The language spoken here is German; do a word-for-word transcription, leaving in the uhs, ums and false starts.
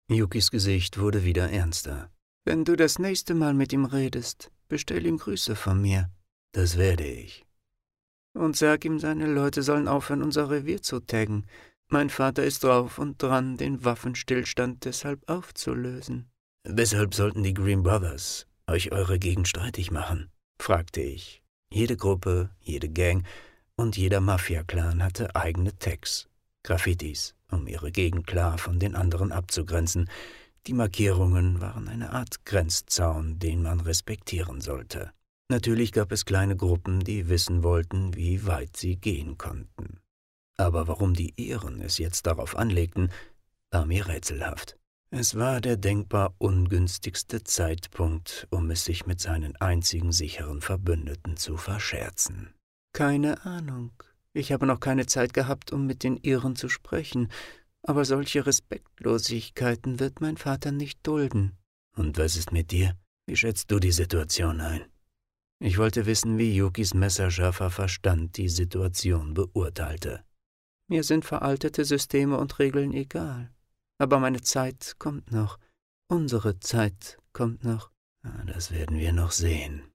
Yukis Gesicht wurde wieder ernster. »Wenn du das nächste Mal mit ihm redest, bestell ihm Grüße von mir.« »Das werde ich.« »Und sag ihm, seine Leute sollen aufhören, unser Revier zu taggen. Mein Vater ist drauf und dran, den Waffenstillstand deshalb aufzulösen.« »Weshalb sollten die Green Brothers euch eure Gegend streitig machen?« fragte ich. Jede Gruppe, jede Gang und jeder Mafia-Clan hatte eigene Tags, Graffitis, um ihre Gegend klar von den anderen abzugrenzen. Die Markierungen waren eine Art Grenzzaun, den man respektieren sollte. Natürlich gab es kleine Gruppen, die wissen wollten, wie weit sie gehen konnten. Aber warum die Iren es jetzt darauf anlegten, war mir rätselhaft. Es war der denkbar ungünstigste Zeitpunkt, um es sich mit seinen einzigen sicheren Verbündeten zu verscherzen. »Keine Ahnung. Ich habe noch keine Zeit gehabt, um mit den Iren zu sprechen. Aber solche Respektlosigkeiten wird mein Vater nicht dulden.« »Und was ist mit dir? Wie schätzt du die Situation ein?« Ich wollte wissen, wie Yukis messerscharfer Verstand die Situation beurteilte. »Mir sind veraltete Systeme und Regeln egal. Aber meine Zeit kommt noch. Unsere Zeit kommt noch.« »Das werden wir noch sehen.«